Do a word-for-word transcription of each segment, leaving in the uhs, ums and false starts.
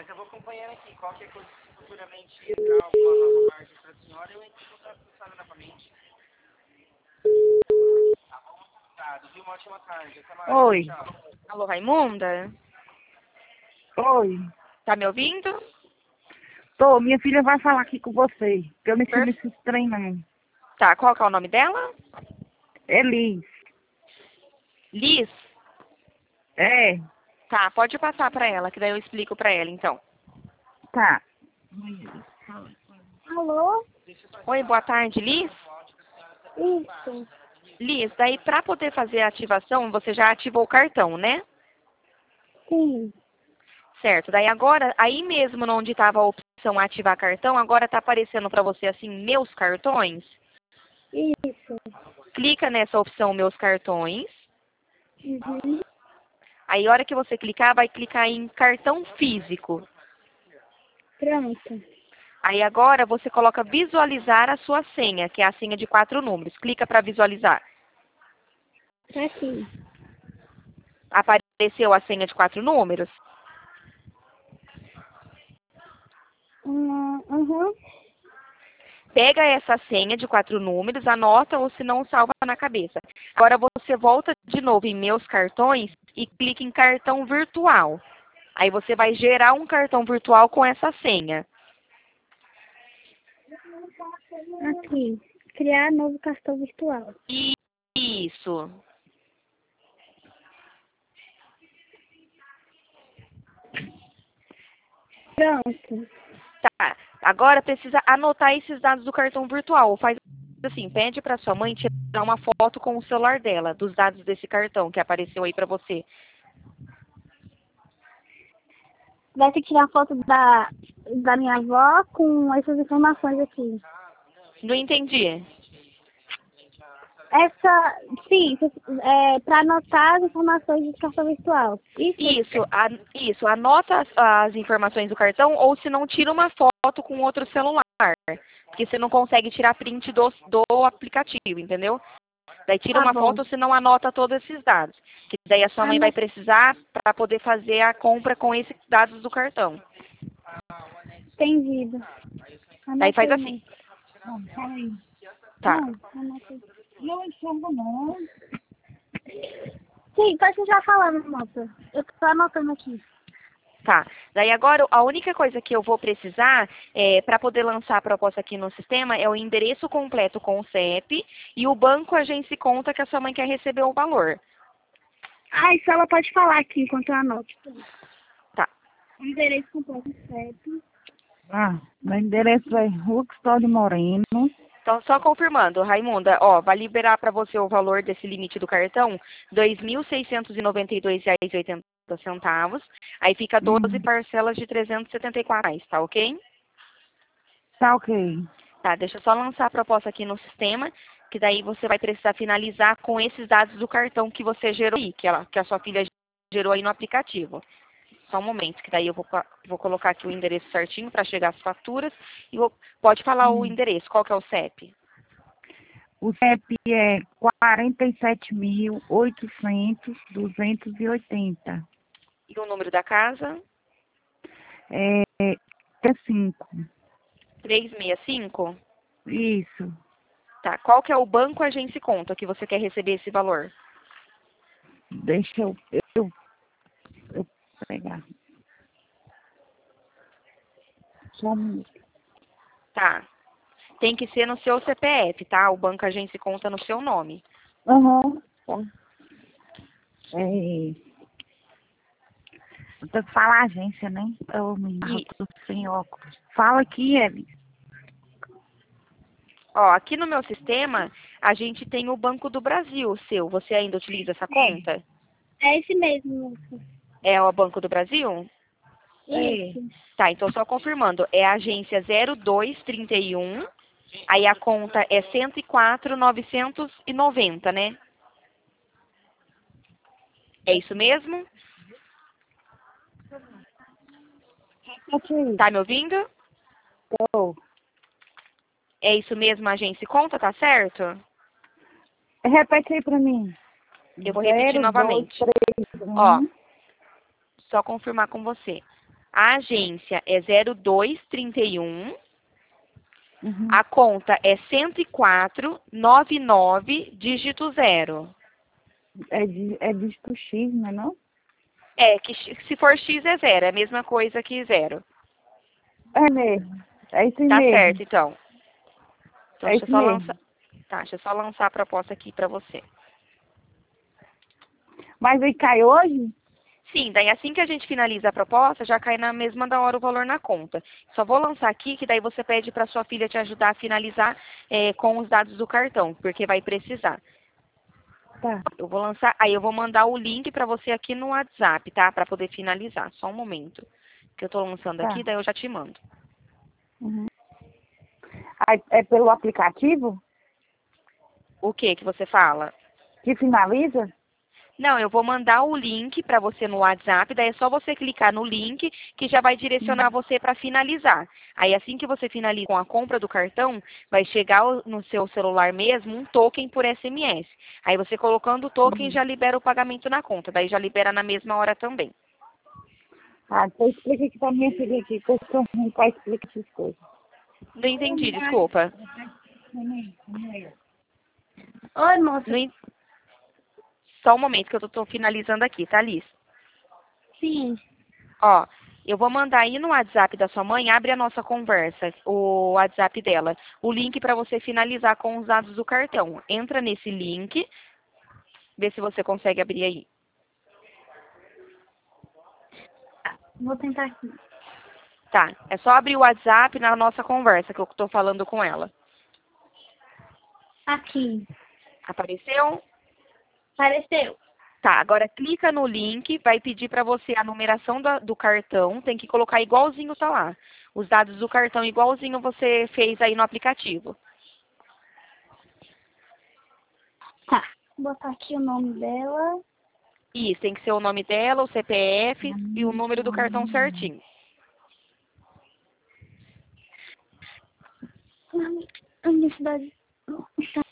mas eu vou acompanhando aqui. Qualquer coisa, se futuramente entrar alguma nova margem para a senhora, eu entro em contato com a senhora novamente. Tá bom? Tá, viu? Uma ótima tarde. Até mais. Oi. Tchau. Alô, Raimunda? Oi. Tá me ouvindo? Tô, minha filha vai falar aqui com você. Que eu não sei Per- nesse trem, não. Tá, qual que é o nome dela? Elis. Liz? É, Tá, pode passar pra ela, que daí eu explico pra ela, então. tá. Alô? Oi, boa tarde, Liz? Isso. Liz, daí pra poder fazer a ativação, você já ativou o cartão, né? Sim. Certo, daí agora, aí mesmo onde estava a opção ativar cartão, agora tá aparecendo pra você assim, meus cartões. Isso. Clica nessa opção meus cartões. Uhum. Aí a hora que você clicar, vai clicar em cartão físico. Pronto. Aí agora você coloca visualizar a sua senha, que é a senha de quatro números. Clica para visualizar. Tá aqui. Apareceu a senha de quatro números? Hum, Uhum. Pega essa senha de quatro números, anota ou se não, salva na cabeça. Agora você volta de novo em meus cartões e clica em cartão virtual. Aí você vai gerar um cartão virtual com essa senha. Aqui. Criar novo cartão virtual. Isso. Pronto. Tá. Agora precisa anotar esses dados do cartão virtual. Faz assim, pede para sua mãe tirar uma foto com o celular dela, dos dados desse cartão que apareceu aí para você. Vai ter que tirar foto da, da minha avó com essas informações aqui. Não entendi. Essa, sim, é, para anotar as informações do cartão virtual. Isso? Isso, a, isso. Anota as, as informações do cartão ou se não, tira uma foto com outro celular. Porque você não consegue tirar print do, do aplicativo, entendeu? Daí tira Tá uma bom. foto, se não anota todos esses dados. Que daí a sua mãe vai precisar para poder fazer a compra com esses dados do cartão. Entendido. Daí faz Anota aí, assim. Não, fala aí. Tá. Não, anota aí. Não enxergo, não. Sim, pode continuar falando, moça. Eu tô anotando aqui. Tá. Daí agora a única coisa que eu vou precisar é, para poder lançar a proposta aqui no sistema é o endereço completo com o C E P e o banco agência e conta que a sua mãe quer receber o valor. Ah, isso ela pode falar aqui enquanto eu anoto. Tá. O endereço completo certo. Ah, meu endereço é Rua Custódio Moreno. Então, só confirmando, Raimunda, ó, vai liberar para você o valor desse limite do cartão, dois mil seiscentos e noventa e dois reais e oitenta centavos. Aí fica doze Hum, parcelas de trezentos e setenta e quatro reais, tá ok? tá ok. Tá, deixa eu só lançar a proposta aqui no sistema, que daí você vai precisar finalizar com esses dados do cartão que você gerou aí, que, ela, que a sua filha gerou aí no aplicativo. Só um momento, que daí eu vou, vou colocar aqui o endereço certinho para chegar as faturas. E vou, pode falar o Hum. endereço, qual que é o C E P? O C E P é quarenta e sete mil oitocentos duzentos e oitenta. E o número da casa? É, é cinco. trezentos e sessenta e cinco? Isso. Tá, qual que é o banco agência e conta que você quer receber esse valor? Deixa eu, eu, eu pegar. Só um minuto. Tá. Tem que ser no seu C P F, tá? O banco agência e conta no seu nome. Aham. Tá. É, eu tenho que falar a agência, né? Eu me E, tô sem óculos. Fala aqui, Eli. ó, aqui no meu sistema, a gente tem o Banco do Brasil, o seu. Você ainda utiliza essa conta? É esse mesmo, moça. É o Banco do Brasil? É. Isso. Tá, então só confirmando. É a agência zero dois trinta e um, aí a conta é cento e quatro mil novecentos e noventa, né? É isso mesmo? Ok. Tá me ouvindo? Tô. É isso mesmo, a agência e conta, tá certo? Repete aí pra mim. Eu vou repetir Zero, dois, novamente. três, Ó, um. só confirmar com você. A agência é zero dois trinta e um. Uhum. A conta é cento e quatro, noventa e nove, dígito zero. É, de, é dígito X, não é não? É, que x- se for X é zero, é a mesma coisa que zero. É mesmo. É isso Tá mesmo. certo, então. Então, É deixa eu isso só mesmo. lançar. Tá, deixa eu só lançar a proposta aqui pra você. Mas aí cai hoje? Sim, daí assim que a gente finaliza a proposta, já cai na mesma da hora o valor na conta. Só vou lançar aqui, que daí você pede para sua filha te ajudar a finalizar é, com os dados do cartão, porque vai precisar. Tá. Eu vou lançar, aí eu vou mandar o link para você aqui no WhatsApp, tá? Para poder finalizar. Só um momento. Que eu tô lançando Tá. aqui, daí eu já te mando. Uhum. Aí, é pelo aplicativo O que que você fala? que finaliza? Não, eu vou mandar o link para você no WhatsApp, daí é só você clicar no link que já vai direcionar você para finalizar. Aí assim que você finaliza com a compra do cartão, vai chegar o- no seu celular mesmo um token por S M S. Aí você colocando o token Uhum. já libera o pagamento na conta, daí já libera na mesma hora também. Ah, então explica aqui pra minha filha aqui, que eu sou ruim pra explicar essas coisas. Não entendi, desculpa. Oi, moça. Não en- Só um momento que eu tô, tô finalizando aqui, tá, Liz? Sim. Ó, eu vou mandar aí no WhatsApp da sua mãe, abre a nossa conversa, o WhatsApp dela, o link para você finalizar com os dados do cartão. Entra nesse link, vê se você consegue abrir aí. Vou tentar aqui. Tá, é só abrir o WhatsApp na nossa conversa que eu tô falando com ela. Aqui. Apareceu? Apareceu. Tá, agora clica no link, vai pedir para você a numeração da- do cartão, tem que colocar igualzinho tá lá. Os dados do cartão igualzinho você fez aí no aplicativo. Tá. Vou botar aqui o nome dela. Isso, tem que ser o nome dela, o C P F e o número do cartão certinho. A minha cidade. Tá.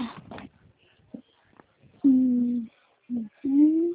Hum. Hum.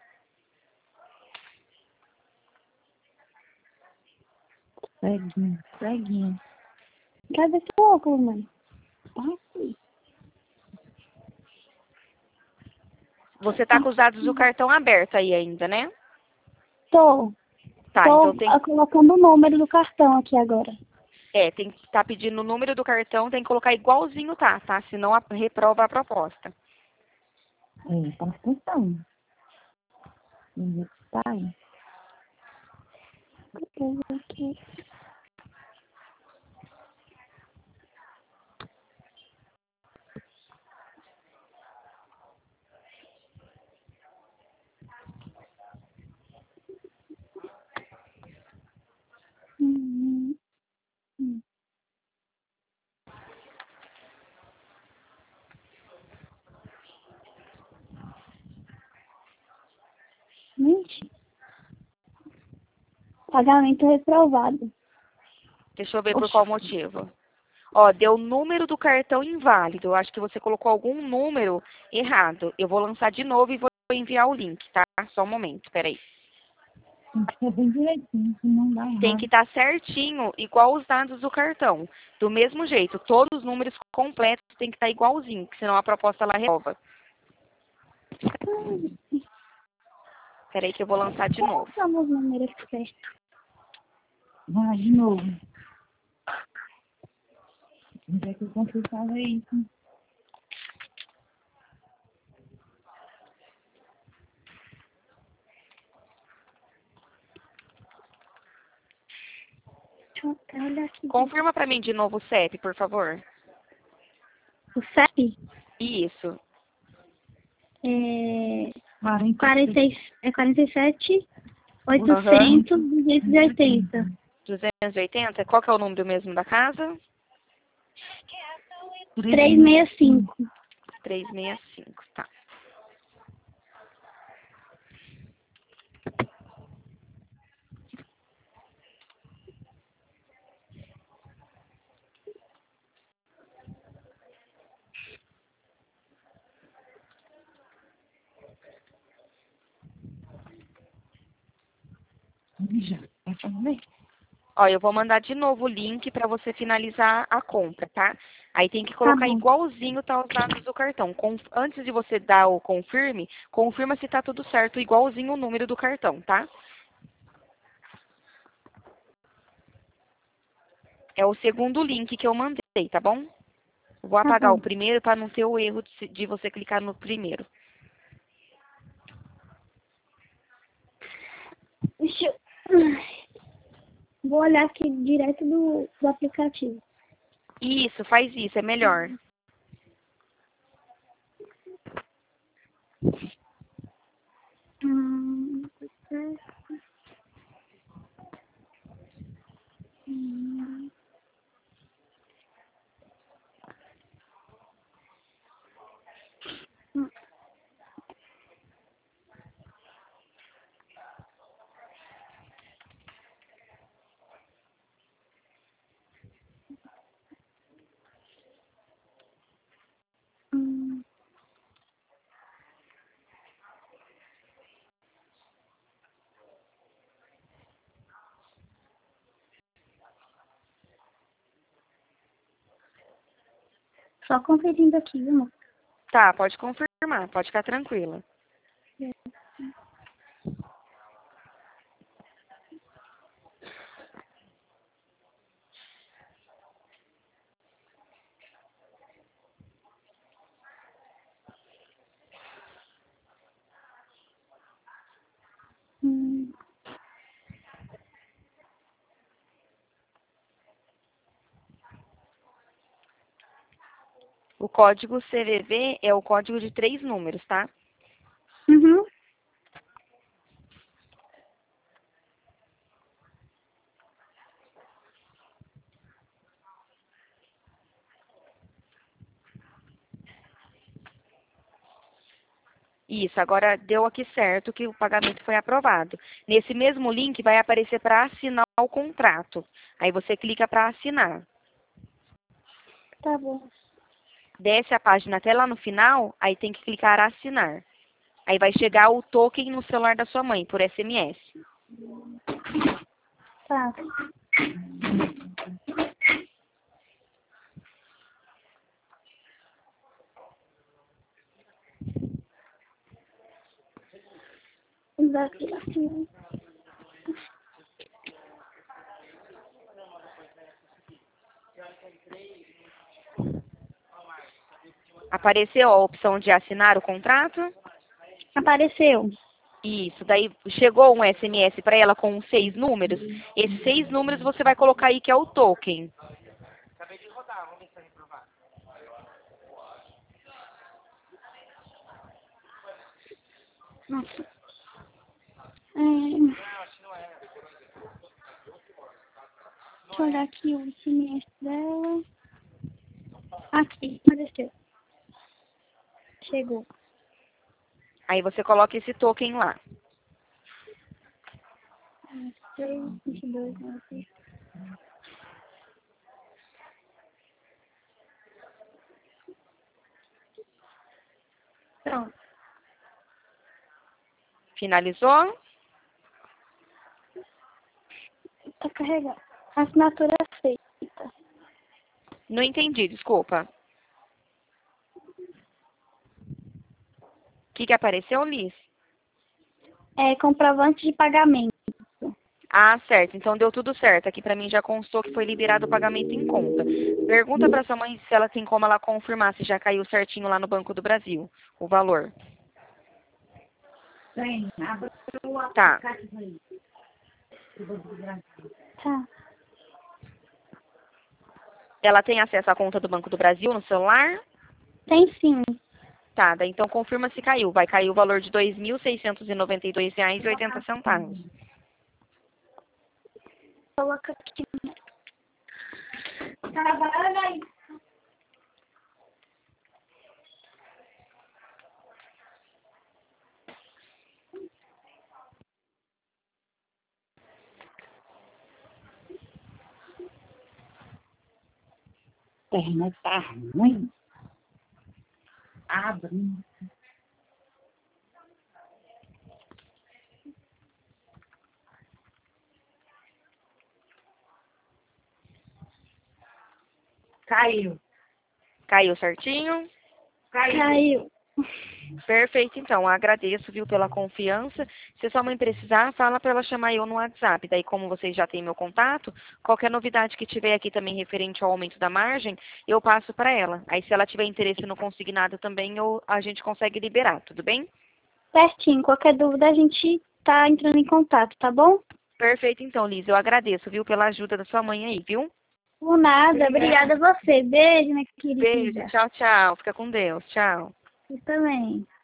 Ceguinho, ceguinho. Cadê seu óculos, mãe? Aqui. Você tá com os dados do cartão aberto aí ainda, né? Tô. Tá, Tô então tem, ah, colocando o número do cartão aqui agora. é, tem que tá pedindo o número do cartão, tem que colocar igualzinho tá, tá? Senão a, reprova a proposta. É, presta atenção. Onde é que tá aí? Aqui. Hum, hum. Gente, pagamento reprovado. Deixa eu ver por Oxi. qual motivo. Ó, deu número do cartão inválido. Eu acho que você colocou algum número errado. Eu vou lançar de novo e vou enviar o link, tá? Só um momento, peraí. Tem que ser bem direitinho, senão não dá Tem errado. que estar certinho, igual os dados do cartão. Do mesmo jeito, todos os números completos tem que estar igualzinho, que senão a proposta ela reprova. Peraí que eu vou lançar de novo. São os números certos. Vai de novo. Onde é que eu consigo fazer isso? Deixa eu olhar aqui. Confirma pra mim de novo o C E P, por favor. O C E P Isso. é quarenta, quarenta, e- é quarenta e sete, oitocentos, duzentos e oitenta. duzentos e oitenta? Qual que é o número mesmo da casa? trezentos e sessenta e cinco. trezentos e sessenta e cinco, tá. Já. fazer? Ó, eu vou mandar de novo o link para você finalizar a compra, tá? Aí tem que Tá colocar bom. igualzinho tá os dados do cartão. Com- antes de você dar o confirme, confirma se tá tudo certo, igualzinho o número do cartão, tá? É o segundo link que eu mandei, tá bom? Vou Tá apagar o bom. primeiro para não ter o erro de, se- de você clicar no primeiro. Deixa eu... Vou olhar aqui direto do, do aplicativo. Isso, faz isso, é melhor. Hum, hum, hum. hum. Só conferindo aqui, viu, amor? Tá, pode confirmar, pode ficar tranquila. Hum. O código C V V é o código de três números, tá? Uhum. Isso, agora deu aqui certo que o pagamento foi aprovado. Nesse mesmo link vai aparecer para assinar o contrato. Aí você clica para assinar. Tá bom. Desce a página até lá no final, aí tem que clicar assinar. Aí vai chegar o token no celular da sua mãe, por S M S. Tá. Daqui, assim. Apareceu a opção de assinar o contrato? Apareceu. Isso, daí chegou um S M S para ela com seis números. Esses seis números você vai colocar aí que é o token. Acabei de rodar, vamos ver se tá reprovado. Nossa. É, Não, acho que não é. deixa eu olhar aqui o S M S dela. Aqui, apareceu. Chegou. Aí você coloca esse token lá. três, vinte e dois, nove. Pronto. Finalizou? Tá carregado. Assinatura feita. Não entendi, desculpa. O que, que apareceu, Liz? É comprovante de pagamento. Ah, certo. Então deu tudo certo. Aqui pra mim já constou que foi liberado o pagamento em conta. Pergunta pra sua mãe se ela tem como ela confirmar se já caiu certinho lá no Banco do Brasil, o valor. Tem, abre o Tá. aplicativo aí. Tá. Ela tem acesso à conta do Banco do Brasil no celular? Tem sim. Tá, daí então confirma se caiu. Vai cair o valor de dois mil seiscentos e noventa e dois reais e oitenta centavos. Coloca aqui. Trabalha aí. A internet tá ruim. Abre. Caiu. Caiu certinho? Caiu. Caiu. Perfeito, então. Agradeço, viu, pela confiança. Se sua mãe precisar, fala para ela chamar eu no WhatsApp. Daí, como vocês já têm meu contato, qualquer novidade que tiver aqui também referente ao aumento da margem, eu passo para ela. Aí, se ela tiver interesse no consignado também, eu, a gente consegue liberar, tudo bem? Certinho. Qualquer dúvida a gente tá entrando em contato, tá bom? Perfeito, então, Liz. Eu agradeço, viu, pela ajuda da sua mãe aí, viu? Por nada. Obrigada a você. Beijo, minha querida. Beijo, tchau, tchau. Fica com Deus. Tchau. Você também.